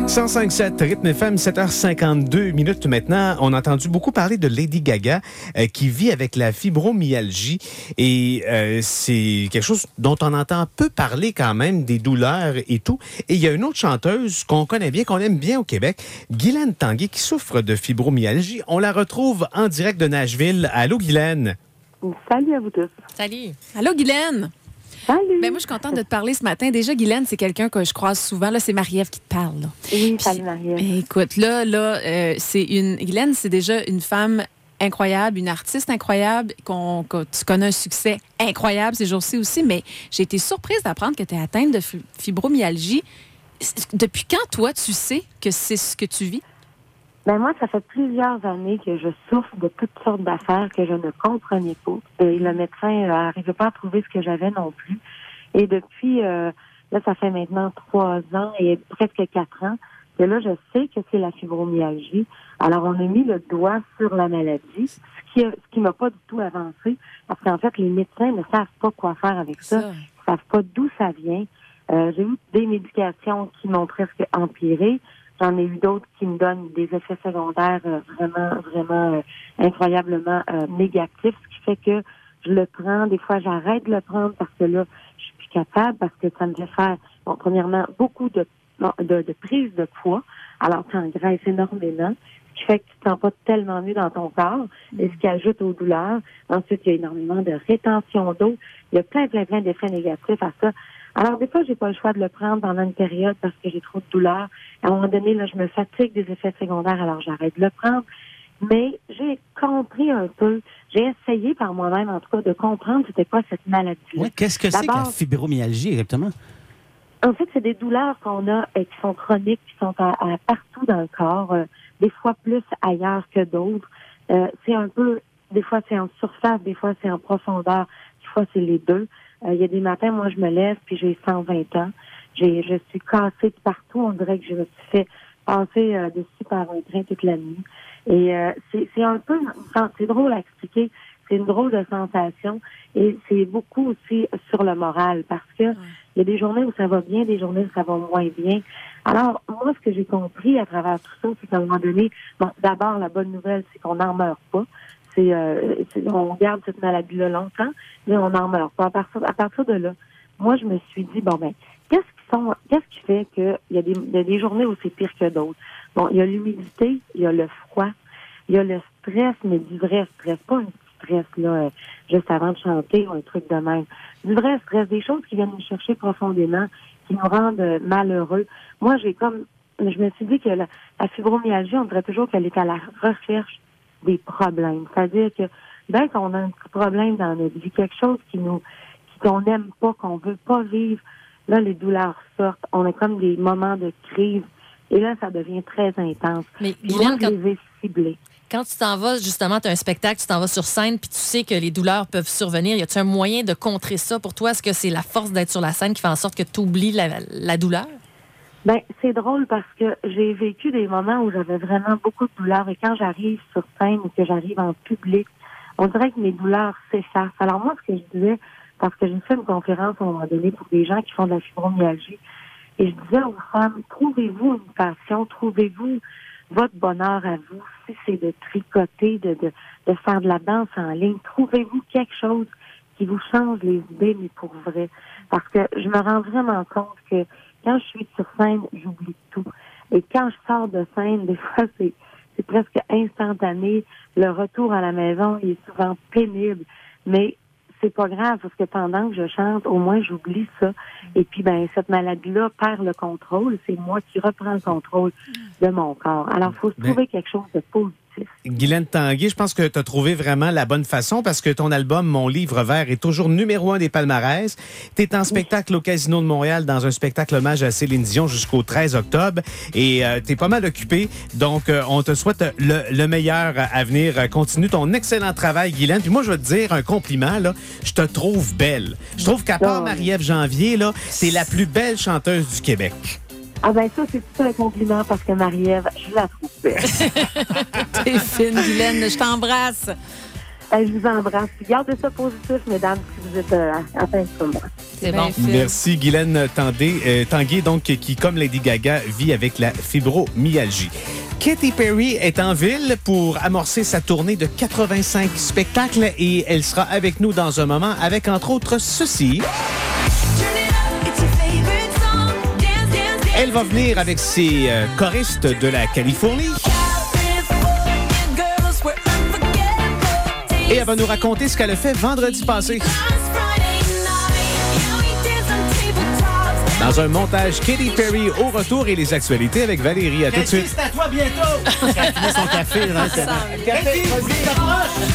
105.7 Rythme FM, 7h52 minutes maintenant. On a entendu beaucoup parler de Lady Gaga qui vit avec la fibromyalgie et c'est quelque chose dont on entend peu parler quand même, des douleurs et tout. Et il y a une autre chanteuse qu'on connaît bien, qu'on aime bien au Québec, Guylaine Tanguay, qui souffre de fibromyalgie. On la retrouve en direct de Nashville. Allô, Guylaine? Salut à vous tous. Salut. Allô, Guylaine? Salut. Ben moi, je suis contente de te parler ce matin. Déjà, Guylaine, c'est quelqu'un que je croise souvent. Là, c'est Marie-Ève qui te parle. Là. Oui, salut Marie-Ève. Écoute, Guylaine, c'est déjà une femme incroyable, une artiste incroyable, que tu connais un succès incroyable ces jours-ci aussi, mais j'ai été surprise d'apprendre que tu es atteinte de fibromyalgie. Depuis quand, toi, tu sais que c'est ce que tu vis? Ben moi, ça fait plusieurs années que je souffre de toutes sortes d'affaires que je ne comprenais pas. Et le médecin n'arrivait pas à trouver ce que j'avais non plus. Et depuis, là, ça fait maintenant 3 ans et presque 4 ans que là, je sais que c'est la fibromyalgie. Alors, on a mis le doigt sur la maladie, ce qui m'a pas du tout avancé, parce qu'en fait, les médecins ne savent pas quoi faire avec ça. Ils ne savent pas d'où ça vient. J'ai eu des médications qui m'ont presque empiré. J'en ai eu d'autres qui me donnent des effets secondaires vraiment incroyablement négatifs, ce qui fait que je le prends. Des fois, j'arrête de le prendre parce que là, je suis plus capable, parce que ça me fait faire, bon, premièrement, beaucoup de prise de poids. Alors, tu engraisses énormément, ce qui fait que tu te sens pas tellement mieux dans ton corps, et ce qui ajoute aux douleurs. Ensuite, il y a énormément de rétention d'eau. Il y a plein d'effets négatifs à ça. Alors, des fois, j'ai pas le choix de le prendre pendant une période parce que j'ai trop de douleurs. À un moment donné, là, je me fatigue des effets secondaires, alors j'arrête de le prendre. Mais j'ai compris un peu, j'ai essayé par moi-même, en tout cas, de comprendre c'était quoi cette maladie-là. Oui, qu'est-ce que c'est que la fibromyalgie, exactement? En fait, c'est des douleurs qu'on a qui sont chroniques, qui sont partout dans le corps, des fois plus ailleurs que d'autres. C'est un peu, des fois c'est en surface, des fois c'est en profondeur, des fois c'est les deux. Il y a des matins, moi, je me lève, puis j'ai 120 ans. Je suis cassée de partout. On dirait que je me suis fait passer dessus par un train toute la nuit. Et c'est un peu, c'est drôle à expliquer. C'est une drôle de sensation. Et c'est beaucoup aussi sur le moral, parce que il y a des journées où ça va bien, des journées où ça va moins bien. Alors, moi, ce que j'ai compris à travers tout ça, c'est qu'à un moment donné, bon, d'abord, la bonne nouvelle, c'est qu'on n'en meurt pas. On garde cette maladie-là longtemps, mais on n'en meurt pas. À partir de là, moi, je me suis dit, qu'est-ce qui fait qu'il y a des journées où c'est pire que d'autres? Bon, il y a l'humidité, il y a le froid, il y a le stress, mais du vrai stress, pas un petit stress, là, juste avant de chanter ou un truc de même. Du vrai stress, des choses qui viennent nous chercher profondément, qui nous rendent malheureux. Moi, je me suis dit que la fibromyalgie, on dirait toujours qu'elle est à la recherche des problèmes. C'est-à-dire que dès qu'on a un petit problème dans notre vie, quelque chose qu'on n'aime pas, qu'on veut pas vivre, là, les douleurs sortent. On a comme des moments de crise. Et là, ça devient très intense. Mais Guylaine, moi, je les ai ciblés. Quand tu t'en vas, justement, tu as un spectacle, tu t'en vas sur scène, puis tu sais que les douleurs peuvent survenir. Y a-t-il un moyen de contrer ça pour toi? Est-ce que c'est la force d'être sur la scène qui fait en sorte que tu oublies la douleur? Ben, c'est drôle parce que j'ai vécu des moments où j'avais vraiment beaucoup de douleurs. Et quand j'arrive sur scène ou que j'arrive en public, on dirait que mes douleurs s'effacent. Alors moi, ce que je disais, parce que j'ai fait une conférence à un moment donné pour des gens qui font de la fibromyalgie, et je disais aux femmes, trouvez-vous une passion, trouvez-vous votre bonheur à vous. Si c'est de tricoter, de faire de la danse en ligne, trouvez-vous quelque chose qui vous change les idées, mais pour vrai. Parce que je me rends vraiment compte que quand je suis sur scène, j'oublie tout. Et quand je sors de scène, des fois, c'est presque instantané. Le retour à la maison, il est souvent pénible. Mais c'est pas grave, parce que pendant que je chante, au moins, j'oublie ça. Et puis, cette maladie-là perd le contrôle. C'est moi qui reprends le contrôle de mon corps. Alors, il faut se trouver quelque chose de positif. Guylaine Tanguay, je pense que tu as trouvé vraiment la bonne façon parce que ton album Mon livre vert est toujours numéro 1 des palmarès. Tu es en spectacle au Casino de Montréal dans un spectacle hommage à Céline Dion jusqu'au 13 octobre et tu es pas mal occupé. Donc, on te souhaite le meilleur à venir. Continue ton excellent travail, Guylaine. Puis moi, je vais te dire un compliment, là. Je te trouve belle. Je trouve qu'à part Marie-Ève Janvier, là, t'es la plus belle chanteuse du Québec. Ah ben ça, c'est tout un compliment parce que Marie-Ève, je la trouve belle. T'es fine, Guylaine. Je t'embrasse. Je vous embrasse. Gardez ça positif, mesdames, si vous êtes atteintes comme moi. C'est bon. Merci, Guylaine Tanguay, donc, qui, comme Lady Gaga, vit avec la fibromyalgie. Katy Perry est en ville pour amorcer sa tournée de 85 spectacles et elle sera avec nous dans un moment avec, entre autres, ceci. Elle va venir avec ses choristes de la Californie. Et elle va nous raconter ce qu'elle a fait vendredi passé. Dans un montage Katy Perry au retour et les actualités avec Valérie. À tout de suite. C'est à toi bientôt. Elle a fini son café. Café, vas-y, t'approches.